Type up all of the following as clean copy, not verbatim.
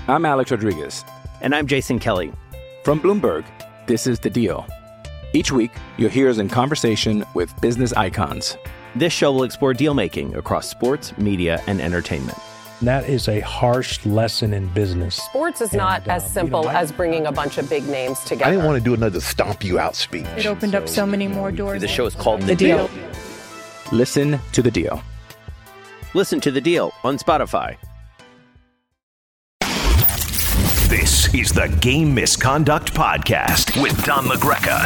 I'm Alex Rodriguez. And I'm Jason Kelly. From Bloomberg, this is The Deal. Each week, you'll hear us in conversation with business icons. This show will explore deal-making across sports, media, and entertainment. That is a harsh lesson in business. Sports is not as simple as bringing a bunch of big names together. I didn't want to do another stomp you out speech. It opened up so many more doors. The show is called The Deal. Listen to The Deal. Listen to The Deal on Spotify. This is the Game Misconduct Podcast with Don LaGreca.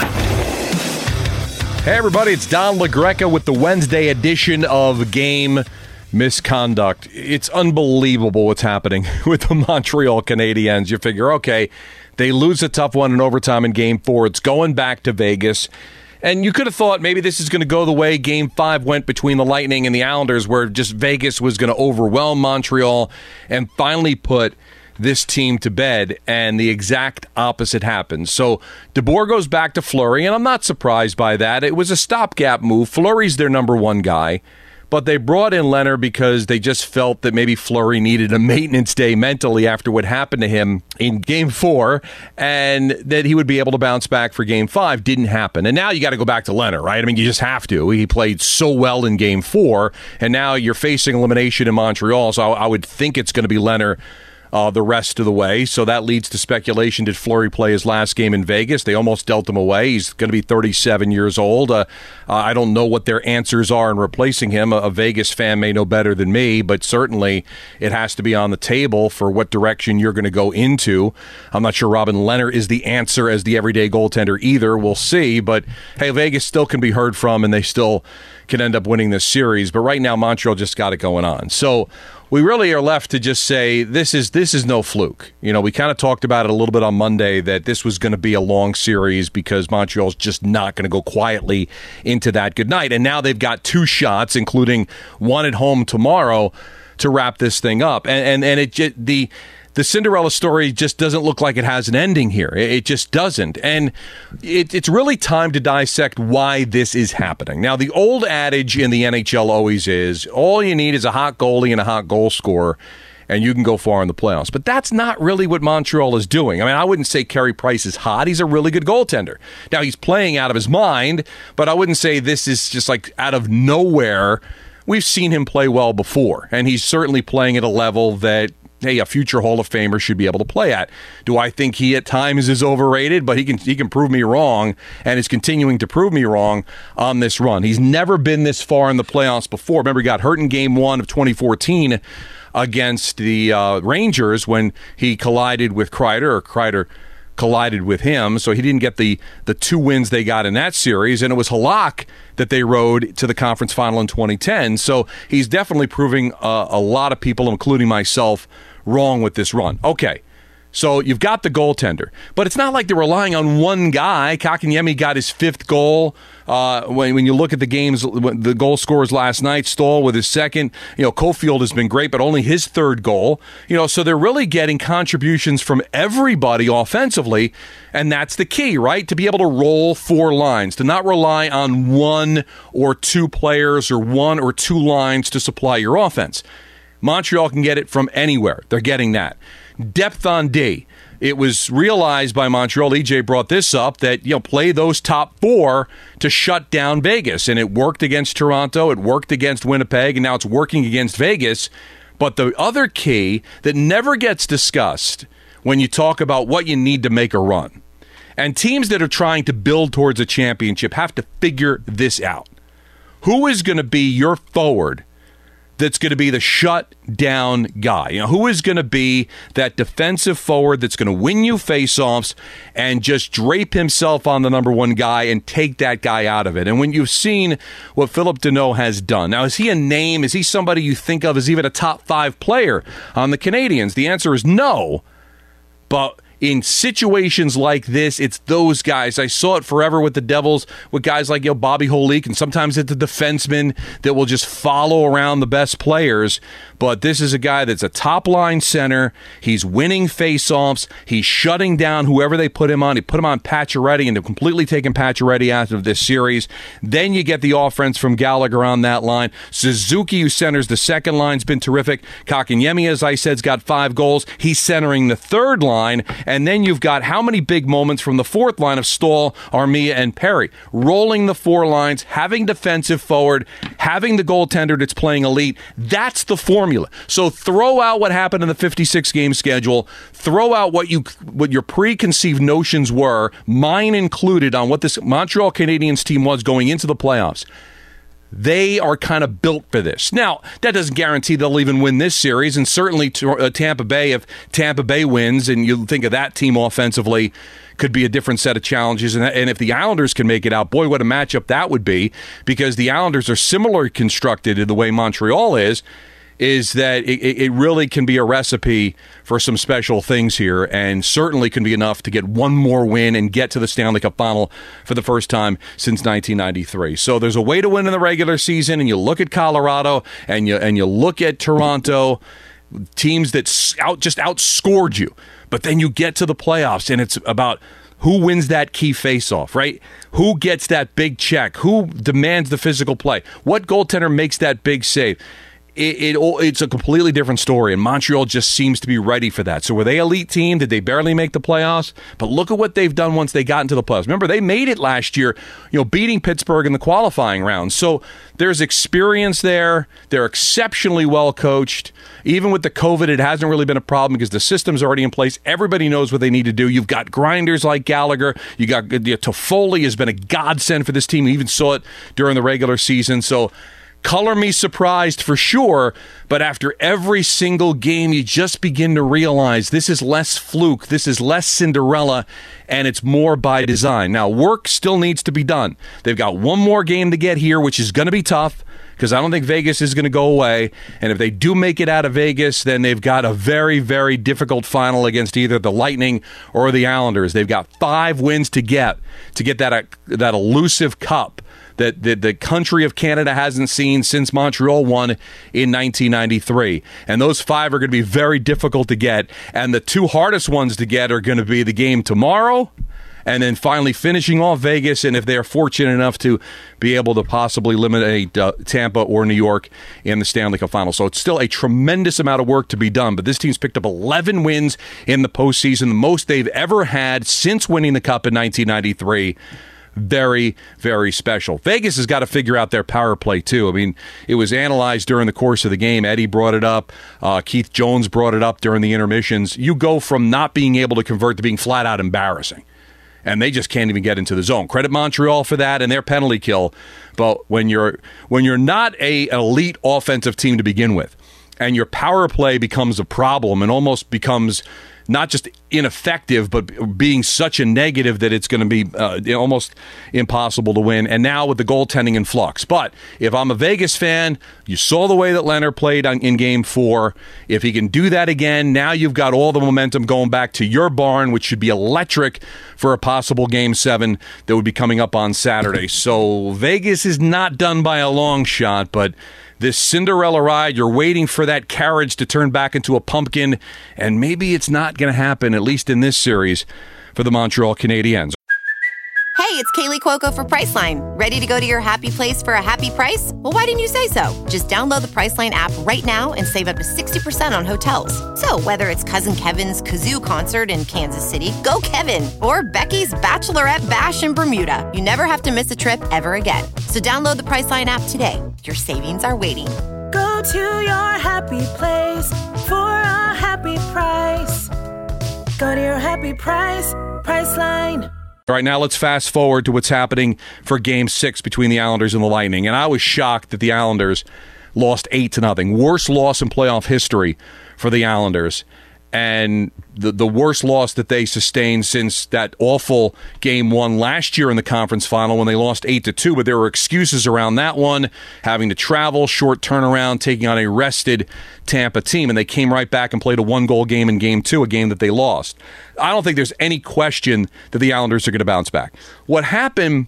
Hey, everybody, it's Don LaGreca with the Wednesday edition of Game Misconduct. It's unbelievable what's happening with the Montreal Canadiens. You figure, okay, they lose a tough one in overtime in Game 4. It's going back to Vegas. And you could have thought maybe this is going to go the way Game 5 went between the Lightning and the Islanders, where just Vegas was going to overwhelm Montreal and finally put this team to bed, and the exact opposite happens. So DeBoer goes back to Fleury, and I'm not surprised by that. It was a stopgap move. Fleury's their number one guy, but they brought in Leonard because they just felt that maybe Fleury needed a maintenance day mentally after what happened to him in Game 4, and that he would be able to bounce back for Game 5. Didn't happen. And now you got to go back to Leonard, right? I mean, you just have to. He played so well in Game 4, and now you're facing elimination in Montreal, so I would think it's going to be Leonard the rest of the way. So that leads to speculation. Did Fleury play his last game in Vegas? They almost dealt him away. He's going to be 37 years old. I don't know what their answers are in replacing him. A Vegas fan may know better than me, but certainly it has to be on the table for what direction you're going to go into. I'm not sure Robin Leonard is the answer as the everyday goaltender either. We'll see. But, hey, Vegas still can be heard from, and they still can end up winning this series. But right now, Montreal just got it going on. So we really are left to just say this is no fluke. You know, we kind of talked about it a little bit on Monday that this was going to be a long series because Montreal's just not going to go quietly into that good night. And now they've got two shots, including one at home tomorrow, to wrap this thing up. And the Cinderella story just doesn't look like it has an ending here. It just doesn't. And it's really time to dissect why this is happening. Now, the old adage in the NHL always is, all you need is a hot goalie and a hot goal scorer, and you can go far in the playoffs. But that's not really what Montreal is doing. I mean, I wouldn't say Carey Price is hot. He's a really good goaltender. Now, he's playing out of his mind, but I wouldn't say this is just like out of nowhere. We've seen him play well before, and he's certainly playing at a level that, hey, a future Hall of Famer should be able to play at. Do I think he at times is overrated? But he can prove me wrong, and is continuing to prove me wrong on this run. He's never been this far in the playoffs before. Remember, he got hurt in Game 1 of 2014 against the Rangers when he collided with Kreider, or Kreider collided with him, so he didn't get the two wins they got in that series, and it was Halak that they rode to the conference final in 2010. So he's definitely proving a lot of people, including myself, wrong with this run. Okay, so you've got the goaltender, but it's not like they're relying on one guy. Kotkaniemi got his fifth goal. When you look at the games, the goal scorers last night, Stahl with his second. You know, Caulfield has been great, but only his third goal. You know, so they're really getting contributions from everybody offensively, and that's the key, right? To be able to roll four lines, to not rely on one or two players or one or two lines to supply your offense. Montreal can get it from anywhere. They're getting that. Depth on D. It was realized by Montreal, EJ brought this up, that, you know, play those top four to shut down Vegas. And it worked against Toronto, it worked against Winnipeg, and now it's working against Vegas. But the other key that never gets discussed when you talk about what you need to make a run, and teams that are trying to build towards a championship have to figure this out. Who is going to be your forward that's going to be the shut-down guy? You know, who is going to be that defensive forward that's going to win you faceoffs and just drape himself on the number one guy and take that guy out of it? And when you've seen what Phillip Danault has done, now, is he a name? Is he somebody you think of as even a top 5 player on the Canadiens? The answer is no. But in situations like this, it's those guys. I saw it forever with the Devils, with guys like Bobby Holik, and sometimes it's the defensemen that will just follow around the best players. But this is a guy that's a top-line center. He's winning face-offs. He's shutting down whoever they put him on. He put him on Pacioretty, and they're completely taking Pacioretty out of this series. Then you get the offense from Gallagher on that line. Suzuki, who centers the second line, has been terrific. Kakanyemi, as I said, has got 5 goals. He's centering the third line. And then you've got how many big moments from the fourth line of Stahl, Armia, and Perry. Rolling the 4 lines, having defensive forward, having the goaltender that's playing elite. That's the formula. So throw out what happened in the 56-game schedule. Throw out what your preconceived notions were, mine included, on what this Montreal Canadiens team was going into the playoffs. They are kind of built for this. Now, that doesn't guarantee they'll even win this series, and certainly Tampa Bay, if Tampa Bay wins, and you think of that team offensively, could be a different set of challenges. And if the Islanders can make it out, boy, what a matchup that would be, because the Islanders are similarly constructed in the way Montreal is that it really can be a recipe for some special things here, and certainly can be enough to get one more win and get to the Stanley Cup final for the first time since 1993. So there's a way to win in the regular season, and you look at Colorado and you look at Toronto, teams that just outscored you. But then you get to the playoffs, and it's about who wins that key faceoff, right? Who gets that big check? Who demands the physical play? What goaltender makes that big save? It's a completely different story, and Montreal just seems to be ready for that. So were they an elite team? Did they barely make the playoffs? But look at what they've done once they got into the playoffs. Remember, they made it last year, beating Pittsburgh in the qualifying round. So there's experience there. They're exceptionally well coached. Even with the COVID, it hasn't really been a problem because the system's already in place. Everybody knows what they need to do. You've got grinders like Gallagher. You got Toffoli has been a godsend for this team. We even saw it during the regular season. So color me surprised for sure, but after every single game, you just begin to realize this is less fluke, this is less Cinderella, and it's more by design. Now, work still needs to be done. They've got one more game to get here, which is going to be tough, because I don't think Vegas is going to go away. And if they do make it out of Vegas, then they've got a very, very difficult final against either the Lightning or the Islanders. They've got 5 wins to get that elusive cup that the country of Canada hasn't seen since Montreal won in 1993. And those 5 are going to be very difficult to get. And the 2 hardest ones to get are going to be the game tomorrow and then finally finishing off Vegas, and if they're fortunate enough to be able to possibly eliminate Tampa or New York in the Stanley Cup Final. So it's still a tremendous amount of work to be done, but this team's picked up 11 wins in the postseason, the most they've ever had since winning the Cup in 1993. Very, very special. Vegas has got to figure out their power play, too. I mean, it was analyzed during the course of the game. Eddie brought it up. Keith Jones brought it up during the intermissions. You go from not being able to convert to being flat out embarrassing. And they just can't even get into the zone. Credit Montreal for that and their penalty kill. But when you're not an elite offensive team to begin with, and your power play becomes a problem and almost becomes not just ineffective, but being such a negative that it's going to be almost impossible to win. And now with the goaltending in flux. But if I'm a Vegas fan, you saw the way that Leonard played in Game 4. If he can do that again, now you've got all the momentum going back to your barn, which should be electric for a possible Game 7 that would be coming up on Saturday. So Vegas is not done by a long shot, but this Cinderella ride, you're waiting for that carriage to turn back into a pumpkin, and maybe it's not going to happen, at least in this series, for the Montreal Canadiens. Hey, it's Kaylee Cuoco for Priceline. Ready to go to your happy place for a happy price? Well, why didn't you say so? Just download the Priceline app right now and save up to 60% on hotels. So whether it's Cousin Kevin's Kazoo Concert in Kansas City, go Kevin, or Becky's Bachelorette Bash in Bermuda, you never have to miss a trip ever again. So download the Priceline app today. Your savings are waiting. Go to your happy place for a happy price. Go to your happy price, Priceline. All right, now let's fast forward to what's happening for Game 6 between the Islanders and the Lightning. And I was shocked that the Islanders lost 8-0. Worst loss in playoff history for the Islanders. And the worst loss that they sustained since that awful game one last year in the conference final when they lost 8-2. But there were excuses around that one, having to travel, short turnaround, taking on a rested Tampa team. And they came right back and played a one-goal game in game two, a game that they lost. I don't think there's any question that the Islanders are going to bounce back. What happened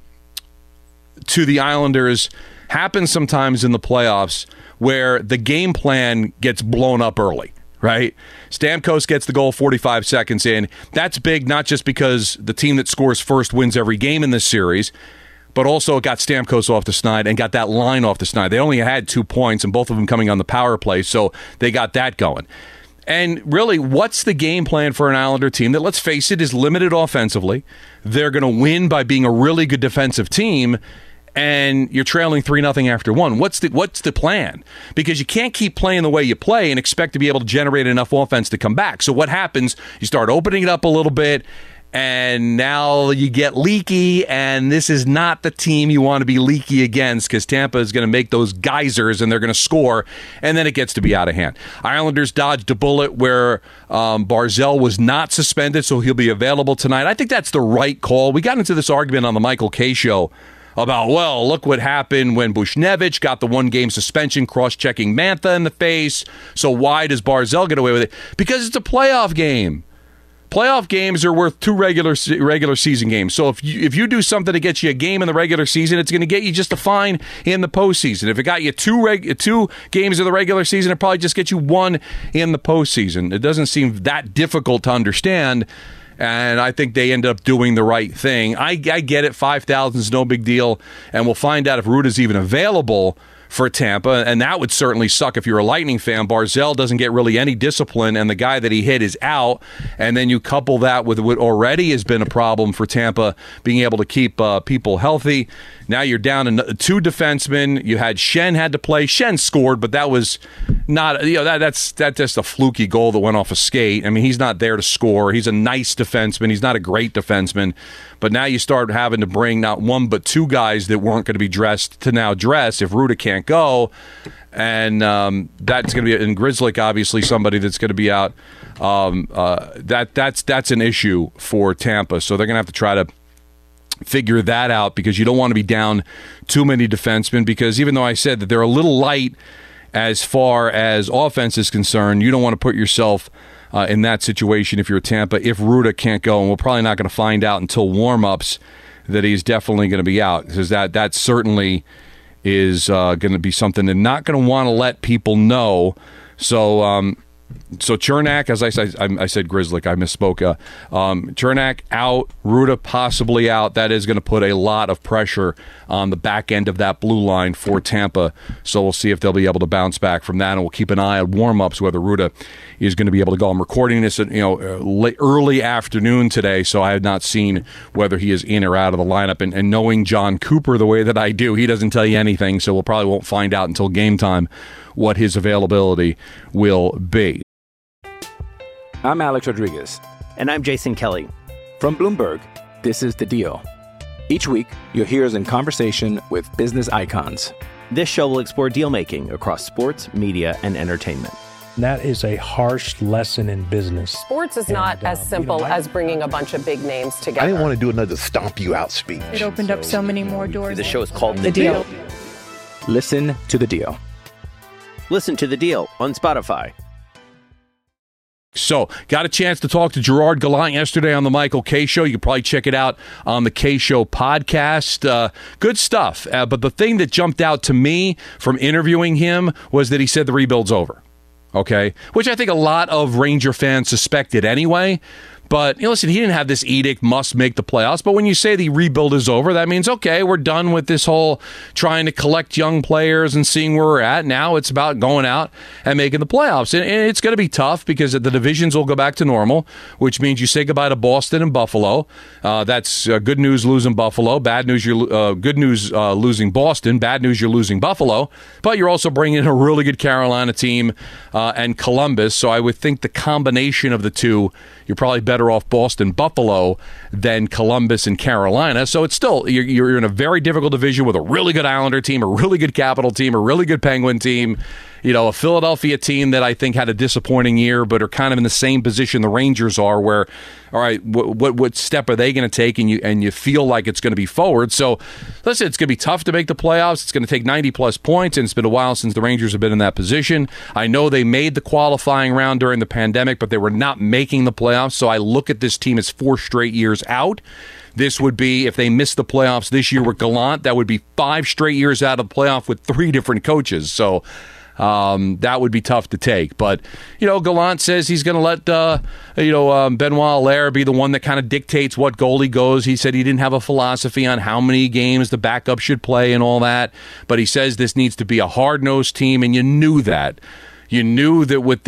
to the Islanders happens sometimes in the playoffs where the game plan gets blown up early. Right? Stamkos gets the goal 45 seconds in. That's big, not just because the team that scores first wins every game in this series, but also it got Stamkos off the snide and got that line off the snide. They only had 2 points, and both of them coming on the power play, so they got that going. And really, what's the game plan for an Islander team that, let's face it, is limited offensively? They're going to win by being a really good defensive team, and you're trailing 3-0 after one. What's the plan? Because you can't keep playing the way you play and expect to be able to generate enough offense to come back. So what happens? You start opening it up a little bit, and now you get leaky, and this is not the team you want to be leaky against because Tampa is going to make those geysers, and they're going to score, and then it gets to be out of hand. Islanders dodged a bullet where Barzal was not suspended, so he'll be available tonight. I think that's the right call. We got into this argument on the Michael Kay Show about, well, look what happened when Buchnevich got the one-game suspension, cross-checking Mantha in the face. So why does Barzal get away with it? Because it's a playoff game. Playoff games are worth 2 regular season games. So if you do something to get you a game in the regular season, it's going to get you just a fine in the postseason. If it got you 2 games in the regular season, it probably just gets you 1 in the postseason. It doesn't seem that difficult to understand. And I think they end up doing the right thing. I get it. 5,000 is no big deal. And we'll find out if Ruda's even available for Tampa. And that would certainly suck if you're a Lightning fan. Barzal doesn't get really any discipline, and the guy that he hit is out. And then you couple that with what already has been a problem for Tampa, being able to keep people healthy. Now you're down to 2 defensemen. You had Schenn had to play. Schenn scored, but that was not, that's just a fluky goal that went off a skate. I mean, he's not there to score. He's a nice defenseman. He's not a great defenseman. But now you start having to bring not 1 but 2 guys that weren't going to be dressed to now dress if Ruda can't go. And that's going to be, and Grzelcyk, obviously somebody that's going to be out. That's an issue for Tampa. So they're going to have to try to figure that out, because you don't want to be down too many defensemen, because even though I said that they're a little light as far as offense is concerned, you don't want to put yourself in that situation if you're Tampa, if Ruda can't go. And we're probably not going to find out until warm-ups that he's definitely going to be out, because that certainly is going to be something they're not going to want to let people know. So Cernak, as I said Grzelcyk, I misspoke. Cernak out, Ruda possibly out. That is going to put a lot of pressure on the back end of that blue line for Tampa. So we'll see if they'll be able to bounce back from that, and we'll keep an eye on warm-ups whether Ruda is going to be able to go. I'm recording this at early afternoon today, so I have not seen whether he is in or out of the lineup. And knowing John Cooper the way that I do, he doesn't tell you anything, so we'll probably won't find out until game time what his availability will be. I'm Alex Rodriguez. And I'm Jason Kelly. From Bloomberg, this is The Deal. Each week, you'll hear us in conversation with business icons. This show will explore deal-making across sports, media, and entertainment. That is a harsh lesson in business. Sports is not as simple as bringing a bunch of big names together. I didn't want to do another stomp you out speech. It opened up so many more doors. The show is called The Deal. Listen to The Deal. Listen to The Deal on Spotify. So, got a chance to talk to Gerard Gallant yesterday on the Michael Kay Show. You can probably check it out on the Kay Show podcast. Good stuff. But the thing that jumped out to me from interviewing him was that he said the rebuild's over. Okay? Which I think a lot of Ranger fans suspected anyway. But, listen, he didn't have this edict, must make the playoffs. But when you say the rebuild is over, that means, okay, we're done with this whole trying to collect young players and seeing where we're at. Now it's about going out and making the playoffs. And it's going to be tough because the divisions will go back to normal, which means you say goodbye to Boston and Buffalo. That's good news losing Buffalo. Bad news, good news losing Boston. Bad news, you're losing Buffalo. But you're also bringing in a really good Carolina team and Columbus. So I would think the combination of the two, you're probably better off Boston, Buffalo than Columbus and Carolina. So it's still, you're in a very difficult division with a really good Islander team, a really good Capital team, a really good Penguin team. a Philadelphia team that I think had a disappointing year, but are kind of in the same position the Rangers are, where, all right, what step are they going to take? And you feel like it's going to be forward. So, listen, it's going to be tough to make the playoffs. It's going to take 90-plus points, and it's been a while since the Rangers have been in that position. I know they made the qualifying round during the pandemic, but they were not making the playoffs. So I look at this team as 4 straight years out. This would be, if they missed the playoffs this year with Gallant, that would be 5 straight years out of the playoff with 3 different coaches. So that would be tough to take. But, Gallant says he's going to let, Benoit Allaire be the one that kind of dictates what goalie goes. He said he didn't have a philosophy on how many games the backup should play and all that. But he says this needs to be a hard-nosed team, and you knew that. You knew that with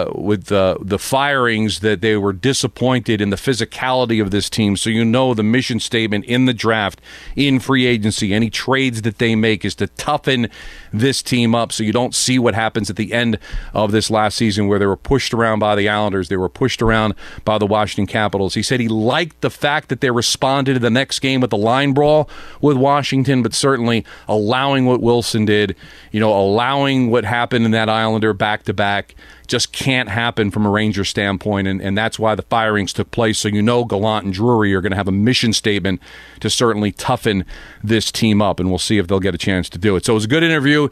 the firings that they were disappointed in the physicality of this team. So the mission statement in the draft, in free agency, any trades that they make is to toughen this team up so you don't see what happens at the end of this last season where they were pushed around by the Islanders, they were pushed around by the Washington Capitals. He said he liked the fact that they responded to the next game with the line brawl with Washington, but certainly allowing what Wilson did, allowing what happened in that Islander back-to-back just can't happen from a Ranger standpoint, and that's why the firings took place. So Gallant and Drury are going to have a mission statement to certainly toughen this team up, and we'll see if they'll get a chance to do it. So it was a good interview.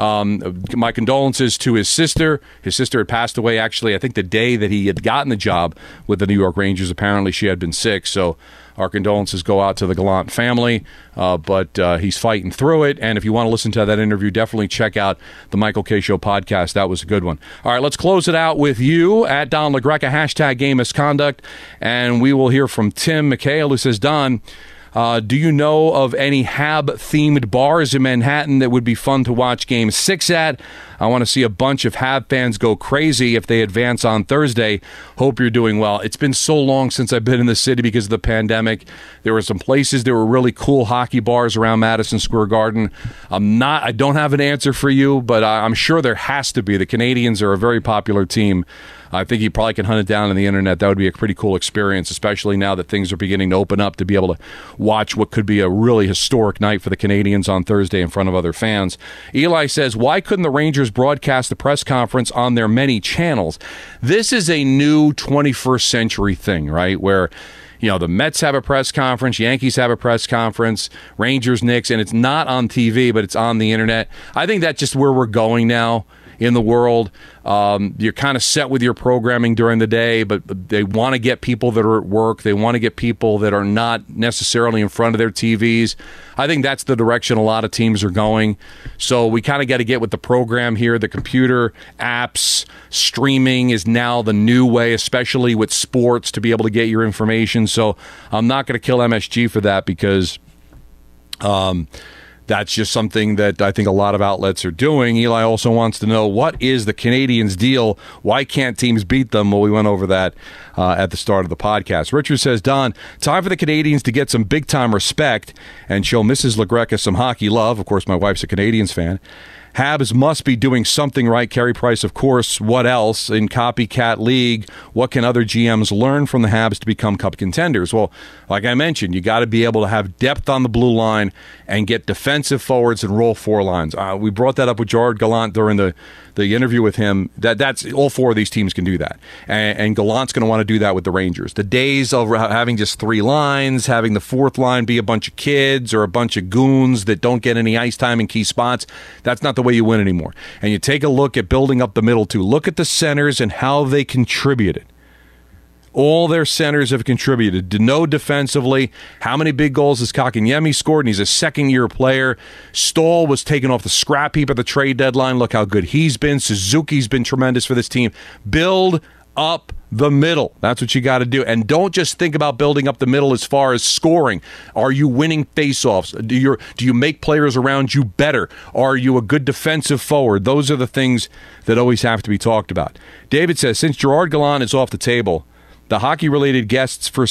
My condolences to his sister. His sister had passed away, actually, I think the day that he had gotten the job with the New York Rangers. Apparently she had been sick, so our condolences go out to the Gallant family, but he's fighting through it. And if you want to listen to that interview, definitely check out the Michael Kay Show podcast. That was a good one. All right, let's close it out with you at Don LaGreca, hashtag game misconduct. And we will hear from Tim McHale, who says, Don, do you know of any Hab-themed bars in Manhattan that would be fun to watch Game 6 at? I want to see a bunch of Hab fans go crazy if they advance on Thursday. Hope you're doing well. It's been so long since I've been in the city because of the pandemic. There were some places, there were really cool hockey bars around Madison Square Garden. I don't have an answer for you, but I'm sure there has to be. The Canadians are a very popular team. I think you probably can hunt it down on the internet. That would be a pretty cool experience, especially now that things are beginning to open up, to be able to watch what could be a really historic night for the Canadians on Thursday in front of other fans. Eli says, why couldn't the Rangers broadcast the press conference on their many channels? This is a new 21st century thing, right? Where the Mets have a press conference, Yankees have a press conference, Rangers, Knicks, and it's not on TV, but it's on the internet. I think that's just where we're going now in the world. You're kind of set with your programming during the day, but they want to get people that are at work. They want to get people that are not necessarily in front of their TVs. I think that's the direction a lot of teams are going. So we kind of got to get with the program here. The computer apps, streaming is now the new way, especially with sports, to be able to get your information. So I'm not going to kill MSG for that, because that's just something that I think a lot of outlets are doing. Eli also wants to know, what is the Canadians' deal? Why can't teams beat them? Well, we went over that at the start of the podcast. Richard says, Don, time for the Canadians to get some big-time respect and show Mrs. LaGreca some hockey love. Of course, my wife's a Canadians fan. Habs must be doing something right. Carey Price, of course. What else? In copycat league, what can other GMs learn from the Habs to become cup contenders? Well, like I mentioned, you got to be able to have depth on the blue line and get defensive forwards and roll 4 lines. We brought that up with Gerard Gallant during the interview with him. That's all 4 of these teams can do that. And Gallant's going to want to do that with the Rangers. The days of having just 3 lines, having the 4th line be a bunch of kids or a bunch of goons that don't get any ice time in key spots, that's not the way you win anymore. And you take a look at building up the middle too. Look at the centers and how they contributed. All their centers have contributed. Deneau defensively. How many big goals has Kotkaniemi scored? And he's a second-year player. Stahl was taken off the scrap heap at the trade deadline. Look how good he's been. Suzuki's been tremendous for this team. Build up the middle. That's what you got to do. And don't just think about building up the middle as far as scoring. Are you winning faceoffs? Do you make players around you better? Are you a good defensive forward? Those are the things that always have to be talked about. David says, since Gerard Gallant is off the table, the hockey-related guests for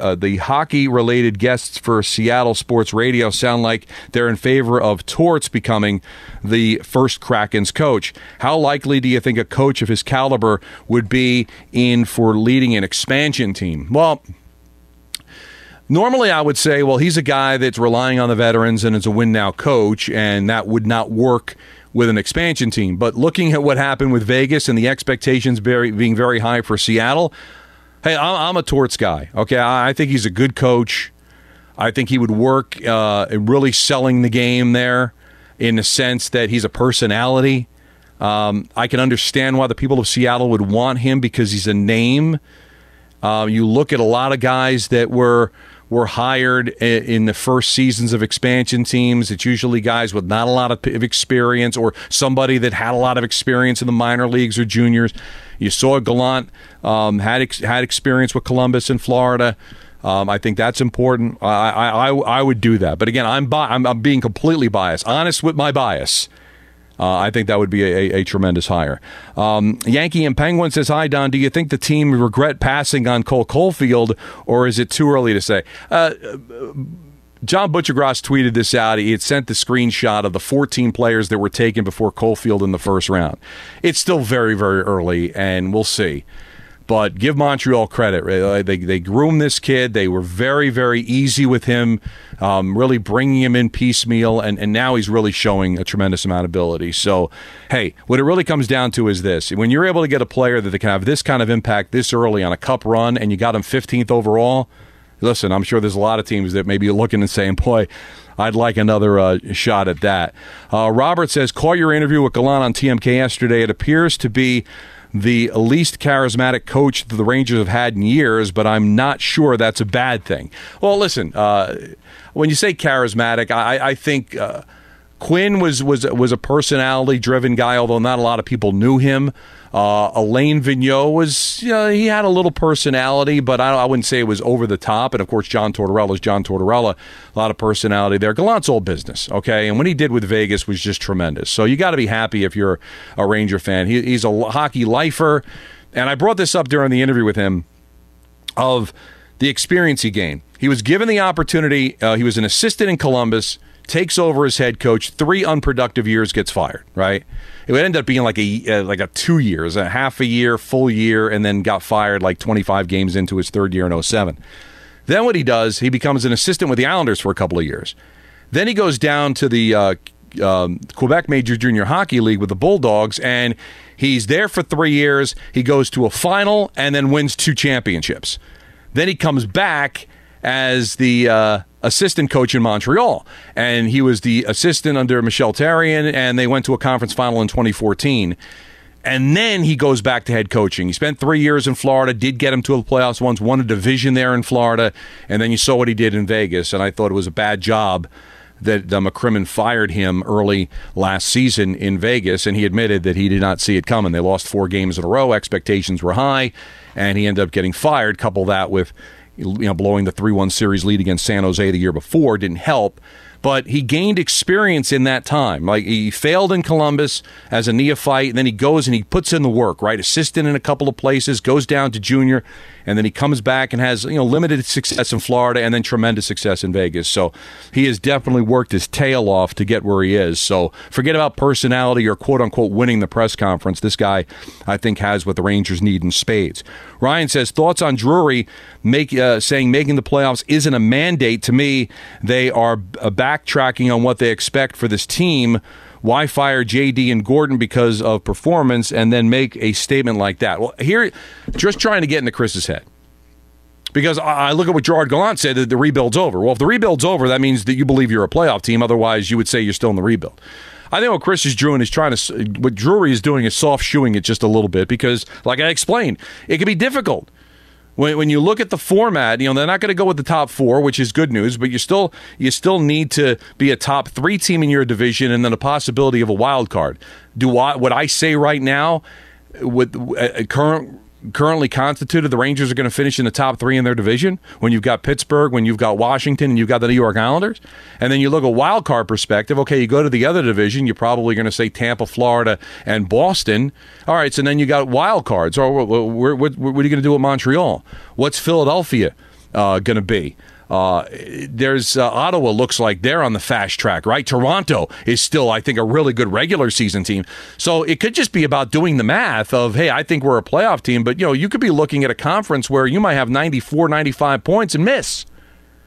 Seattle Sports Radio sound like they're in favor of Torts becoming the first Kraken's coach. How likely do you think a coach of his caliber would be in for leading an expansion team? Well, normally I would say, well, he's a guy that's relying on the veterans and is a win-now coach, and that would not work with an expansion team. But looking at what happened with Vegas and the expectations being very high for Seattle, hey, I'm a Torts guy. Okay, I think he's a good coach. I think he would work really selling the game there in the sense that he's a personality. I can understand why the people of Seattle would want him because he's a name. You look at a lot of guys that were hired in the first seasons of expansion teams. It's usually guys with not a lot of experience or somebody that had a lot of experience in the minor leagues or juniors. You saw Gallant had experience with Columbus in Florida. I think that's important. I would do that. But again, I'm being completely biased, honest with my bias. I think that would be a tremendous hire. Yankee and Penguin says, hi, Don. Do you think the team regret passing on Cole Caulfield, or is it too early to say? John Butchergross tweeted this out. He had sent the screenshot of the 14 players that were taken before Caulfield in the first round. It's still very, very early, and we'll see. But give Montreal credit. They groomed this kid. They were very, very easy with him, really bringing him in piecemeal, and now he's really showing a tremendous amount of ability. So, hey, what it really comes down to is this. When you're able to get a player that can have this kind of impact this early on a cup run, and you got him 15th overall, listen, I'm sure there's a lot of teams that may be looking and saying, boy, I'd like another shot at that. Robert says, caught your interview with Gallant on TMK yesterday. It appears to be the least charismatic coach that the Rangers have had in years, but I'm not sure that's a bad thing. Well, listen, when you say charismatic, I think Quinn was a personality-driven guy, although not a lot of people knew him. Alain Vigneault was, he had a little personality, but I wouldn't say it was over the top. And, of course, John Tortorella is John Tortorella. A lot of personality there. Gallant's old business, okay? And what he did with Vegas was just tremendous. So you got to be happy if you're a Ranger fan. He's a hockey lifer. And I brought this up during the interview with him of the experience he gained. He was given the opportunity. He was an assistant in Columbus, takes over as head coach, 3 unproductive years, gets fired, right? It would end up being like a 2 years, a half a year, full year, and then got fired like 25 games into his third year in 2007. Then what he does, he becomes an assistant with the Islanders for a couple of years. Then he goes down to the Quebec Major Junior Hockey League with the Bulldogs, and he's there for 3 years. He goes to a final and then wins 2 championships. Then he comes back as the assistant coach in Montreal, and he was the assistant under Michel Therrien, and they went to a conference final in 2014. And then he goes back to head coaching. He spent 3 years in Florida, did get him to the playoffs once, won a division there in Florida, and then you saw what he did in Vegas, and I thought it was a bad job that McCrimmon fired him early last season in Vegas, and he admitted that he did not see it coming. They lost 4 games in a row, expectations were high, and he ended up getting fired. Couple that with blowing the 3-1 series lead against San Jose the year before didn't help. But he gained experience in that time. Like, he failed in Columbus as a neophyte, and then he goes and he puts in the work, right? Assistant in a couple of places, goes down to junior, and then he comes back and has limited success in Florida and then tremendous success in Vegas. So he has definitely worked his tail off to get where he is. So forget about personality or quote-unquote winning the press conference. This guy, I think, has what the Rangers need in spades. Ryan says, thoughts on Drury saying making the playoffs isn't a mandate. To me, they are backtracking on what they expect for this team. Why fire JD and Gordon because of performance and then make a statement like that? Well, here, just trying to get into Chris's head. Because I look at what Gerard Gallant said, that the rebuild's over. Well, if the rebuild's over, that means that you believe you're a playoff team. Otherwise, you would say you're still in the rebuild. I think what Chris is doing is what Drury is doing is soft shoeing it just a little bit because, like I explained, it can be difficult. When you look at the format, they're not going to go with the top 4, which is good news, but you still need to be a top 3 team in your division and then a possibility of a wild card. What I say right now, with currently constituted, the Rangers are going to finish in the top 3 in their division when you've got Pittsburgh, when you've got Washington, and you've got the New York Islanders. And then you look at wild card perspective. Okay, you go to the other division, you're probably going to say Tampa, Florida, and Boston. All right, so then you got wild cards. Or what are you going to do with Montreal? What's Philadelphia going to be? There's Ottawa looks like they're on the fast track, right? Toronto is still, I think, a really good regular season team. So it could just be about doing the math of, hey, I think we're a playoff team, but you could be looking at a conference where you might have 94, 95 points and miss.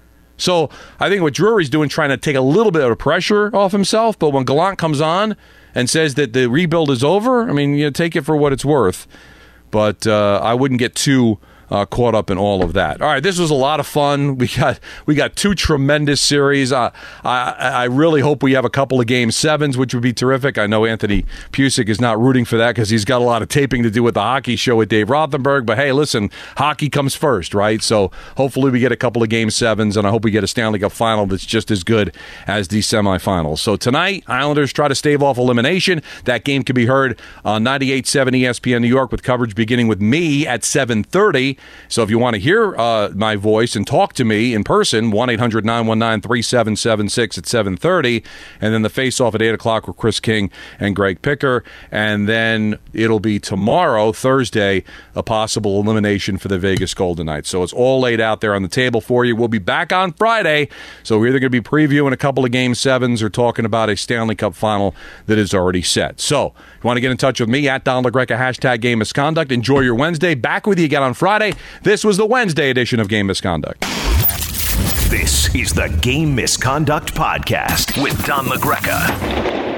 So I think what Drury's doing, trying to take a little bit of pressure off himself, but when Gallant comes on and says that the rebuild is over, I mean, take it for what it's worth. But I wouldn't get too caught up in all of that. All right, this was a lot of fun. We got two tremendous series. I really hope we have a couple of Game 7s, which would be terrific. I know Anthony Pusick is not rooting for that because he's got a lot of taping to do with the hockey show with Dave Rothenberg. But hey, listen, hockey comes first, right? So hopefully we get a couple of Game 7s, and I hope we get a Stanley Cup final that's just as good as the semifinals. So tonight, Islanders try to stave off elimination. That game can be heard on 98.7 ESPN New York with coverage beginning with me at 7:30. So if you want to hear my voice and talk to me in person, 1-800-919-3776 at 7:30, and then the face-off at 8 o'clock with Chris King and Greg Picker. And then it'll be tomorrow, Thursday, a possible elimination for the Vegas Golden Knights. So it's all laid out there on the table for you. We'll be back on Friday, so we're either going to be previewing a couple of Game 7s or talking about a Stanley Cup final that is already set. So if you want to get in touch with me, at Don LaGreca, hashtag Game Misconduct. Enjoy your Wednesday. Back with you again on Friday. This was the Wednesday edition of Game Misconduct. This is the Game Misconduct Podcast with Don LaGreca.